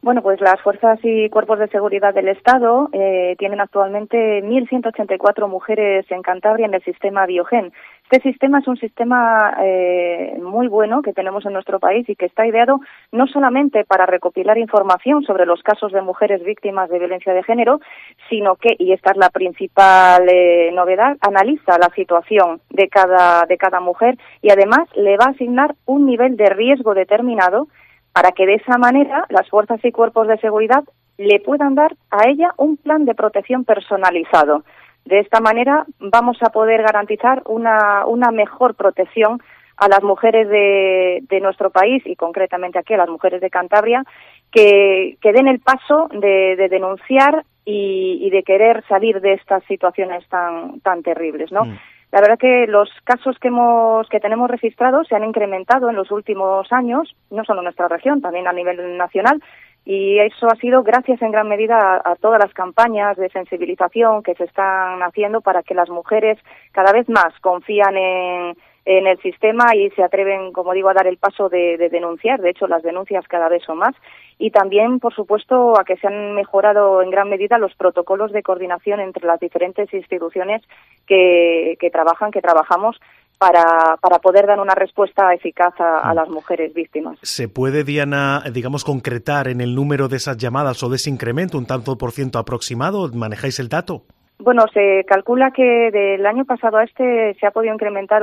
Bueno, pues las fuerzas y cuerpos de seguridad del Estado tienen actualmente 1.184 mujeres en Cantabria en el sistema Biogen. Este sistema es un sistema muy bueno que tenemos en nuestro país y que está ideado no solamente para recopilar información sobre los casos de mujeres víctimas de violencia de género, sino que, y esta es la principal novedad, analiza la situación de cada mujer y además le va a asignar un nivel de riesgo determinado para que de esa manera las fuerzas y cuerpos de seguridad le puedan dar a ella un plan de protección personalizado. De esta manera vamos a poder garantizar una mejor protección a las mujeres de nuestro país y concretamente aquí a las mujeres de Cantabria que den el paso de denunciar y de querer salir de estas situaciones tan terribles, ¿no? La verdad que los casos que tenemos registrados se han incrementado en los últimos años, no solo en nuestra región, también a nivel nacional, y eso ha sido gracias en gran medida a todas las campañas de sensibilización que se están haciendo para que las mujeres cada vez más confían en el sistema y se atreven, como digo, a dar el paso de denunciar. De hecho, las denuncias cada vez son más. Y también, por supuesto, a que se han mejorado en gran medida los protocolos de coordinación entre las diferentes instituciones que trabajamos para poder dar una respuesta eficaz a las mujeres víctimas. ¿Se puede, Diana, digamos, concretar en el número de esas llamadas o de ese incremento un tanto por ciento aproximado? ¿Manejáis el dato? Bueno, se calcula que del año pasado a este se ha podido incrementar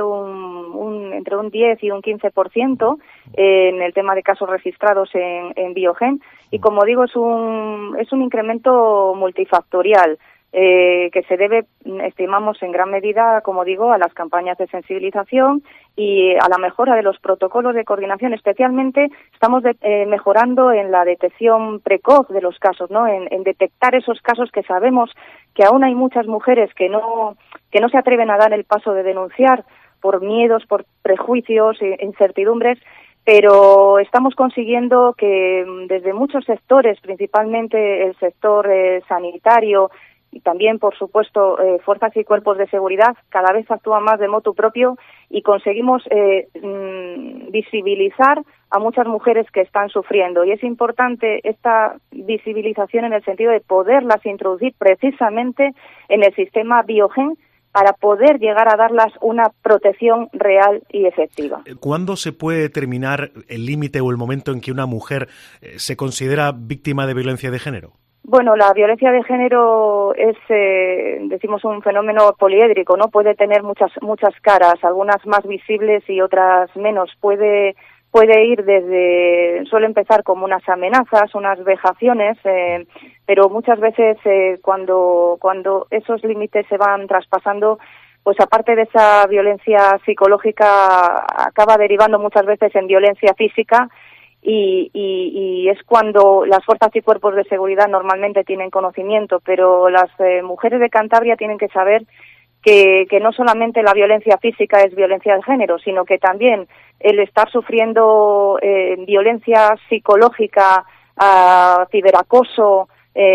entre un 10 y un 15% en el tema de casos registrados en Biogen y, como digo, es un incremento multifactorial. Que se debe, estimamos en gran medida, como digo, a las campañas de sensibilización y a la mejora de los protocolos de coordinación. Especialmente estamos mejorando en la detección precoz de los casos, ¿no? En detectar esos casos que sabemos que aún hay muchas mujeres que no se atreven a dar el paso de denunciar por miedos, por prejuicios e incertidumbres. Pero estamos consiguiendo que desde muchos sectores, principalmente el sector sanitario, y también, por supuesto, fuerzas y cuerpos de seguridad cada vez actúan más de motu propio y conseguimos visibilizar a muchas mujeres que están sufriendo. Y es importante esta visibilización en el sentido de poderlas introducir precisamente en el sistema Biogen para poder llegar a darlas una protección real y efectiva. ¿Cuándo se puede determinar el límite o el momento en que una mujer se considera víctima de violencia de género? Bueno, la violencia de género es, decimos, un fenómeno poliédrico, ¿no? Puede tener muchas caras, algunas más visibles y otras menos. Puede ir suele empezar como unas amenazas, unas vejaciones, pero muchas veces cuando esos límites se van traspasando, pues aparte de esa violencia psicológica, acaba derivando muchas veces en violencia física. Y es cuando las fuerzas y cuerpos de seguridad normalmente tienen conocimiento, pero las mujeres de Cantabria tienen que saber que no solamente la violencia física es violencia de género, sino que también el estar sufriendo violencia psicológica, ciberacoso,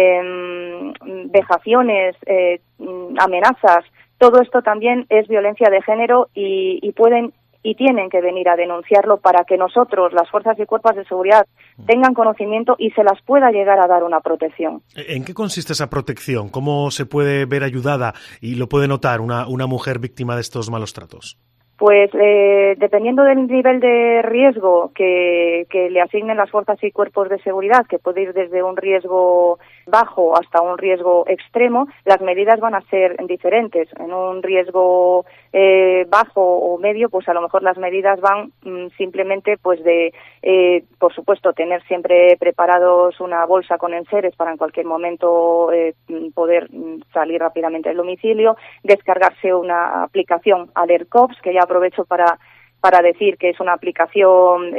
vejaciones, amenazas, todo esto también es violencia de género y pueden y tienen que venir a denunciarlo para que nosotros, las fuerzas y cuerpos de seguridad, tengan conocimiento y se las pueda llegar a dar una protección. ¿En qué consiste esa protección? ¿Cómo se puede ver ayudada y lo puede notar una mujer víctima de estos malos tratos? Pues dependiendo del nivel de riesgo que le asignen las fuerzas y cuerpos de seguridad, que puede ir desde un riesgo bajo hasta un riesgo extremo, las medidas van a ser diferentes. En un riesgo bajo o medio, pues a lo mejor las medidas van simplemente pues por supuesto, tener siempre preparados una bolsa con enseres para en cualquier momento poder salir rápidamente del domicilio, descargarse una aplicación AlertCops, que ya aprovecho para decir que es una aplicación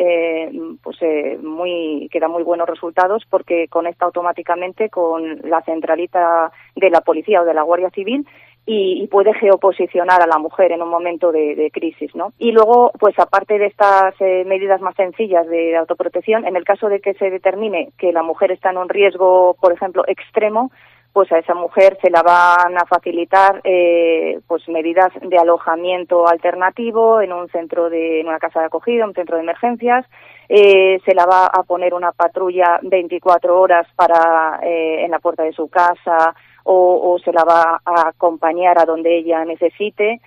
que da muy buenos resultados porque conecta automáticamente con la centralita de la policía o de la Guardia Civil y puede geoposicionar a la mujer en un momento de crisis, ¿no? Y luego, pues aparte de estas medidas más sencillas de autoprotección, en el caso de que se determine que la mujer está en un riesgo, por ejemplo, extremo, pues a esa mujer se la van a facilitar pues medidas de alojamiento alternativo en un centro en una casa de acogida, un centro de emergencias, se la va a poner una patrulla 24 horas en la puerta de su casa, o se la va a acompañar a donde ella necesite.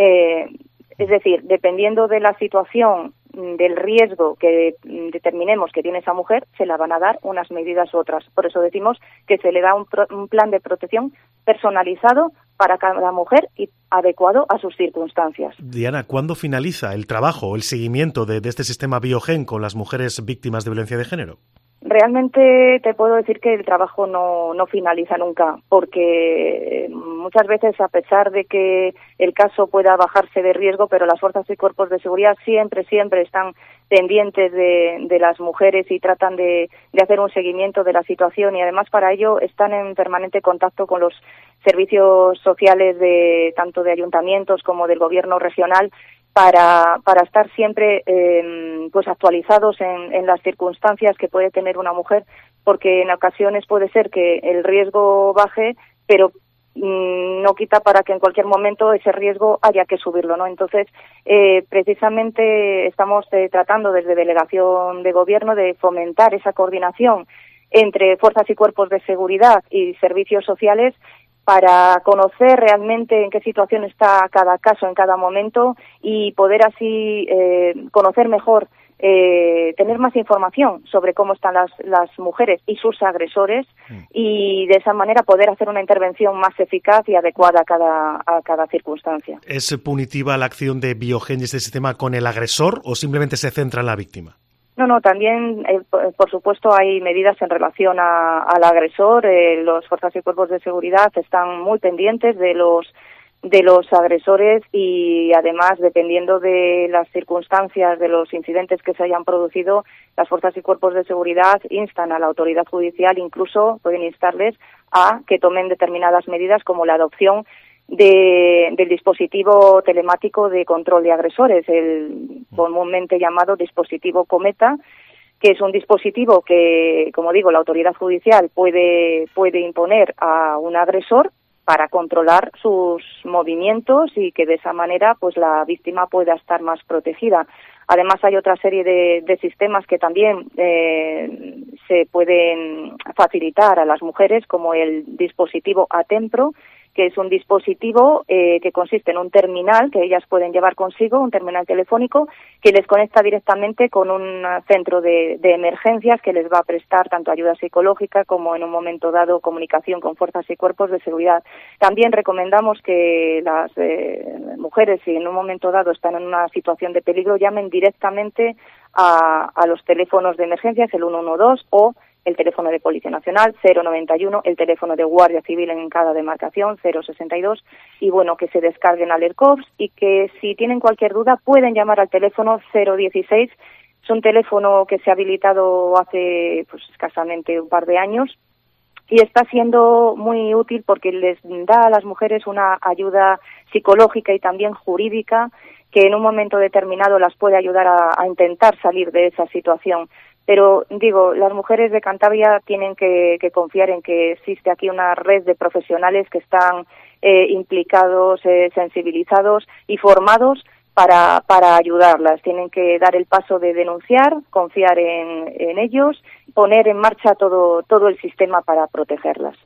Es decir, dependiendo de la situación, del riesgo que determinemos que tiene esa mujer, se la van a dar unas medidas u otras. Por eso decimos que se le da un plan de protección personalizado para cada mujer y adecuado a sus circunstancias. Diana, ¿cuándo finaliza el trabajo, el seguimiento de este sistema Biogen con las mujeres víctimas de violencia de género? Realmente te puedo decir que el trabajo no finaliza nunca, porque muchas veces, a pesar de que el caso pueda bajarse de riesgo, pero las fuerzas y cuerpos de seguridad siempre están pendientes de las mujeres y tratan de hacer un seguimiento de la situación, y además para ello están en permanente contacto con los servicios sociales tanto de ayuntamientos como del gobierno regional, para estar siempre pues actualizados en las circunstancias que puede tener una mujer, porque en ocasiones puede ser que el riesgo baje, pero no quita para que en cualquier momento ese riesgo haya que subirlo, ¿no? Entonces, precisamente estamos tratando desde Delegación de Gobierno de fomentar esa coordinación entre fuerzas y cuerpos de seguridad y servicios sociales, para conocer realmente en qué situación está cada caso en cada momento y poder así conocer mejor, tener más información sobre cómo están las mujeres y sus agresores, y de esa manera poder hacer una intervención más eficaz y adecuada a cada circunstancia. ¿Es punitiva la acción de Biogen y este sistema con el agresor o simplemente se centra en la víctima? No, también, por supuesto, hay medidas en relación al agresor. Los fuerzas y cuerpos de seguridad están muy pendientes de los agresores, y además, dependiendo de las circunstancias de los incidentes que se hayan producido, las fuerzas y cuerpos de seguridad instan a la autoridad judicial, incluso pueden instarles a que tomen determinadas medidas, como la adopción del dispositivo telemático de control de agresores, el comúnmente llamado dispositivo Cometa, que es un dispositivo que, como digo, la autoridad judicial puede imponer a un agresor para controlar sus movimientos, y que de esa manera pues la víctima pueda estar más protegida. Además, hay otra serie de sistemas que también se pueden facilitar a las mujeres, como el dispositivo Atempro, que es un dispositivo que consiste en un terminal que ellas pueden llevar consigo, un terminal telefónico, que les conecta directamente con un centro de emergencias que les va a prestar tanto ayuda psicológica como, en un momento dado, comunicación con fuerzas y cuerpos de seguridad. También recomendamos que las mujeres, si en un momento dado están en una situación de peligro, llamen directamente a los teléfonos de emergencias, el 112 o el teléfono de Policía Nacional, 091, el teléfono de Guardia Civil en cada demarcación, 062, y bueno, que se descarguen Alercops, y que si tienen cualquier duda pueden llamar al teléfono 016, es un teléfono que se ha habilitado hace escasamente un par de años, y está siendo muy útil porque les da a las mujeres una ayuda psicológica y también jurídica, que en un momento determinado las puede ayudar a intentar salir de esa situación. Pero digo, las mujeres de Cantabria tienen que confiar en que existe aquí una red de profesionales que están implicados, sensibilizados y formados para ayudarlas. Tienen que dar el paso de denunciar, confiar en ellos, poner en marcha todo el sistema para protegerlas.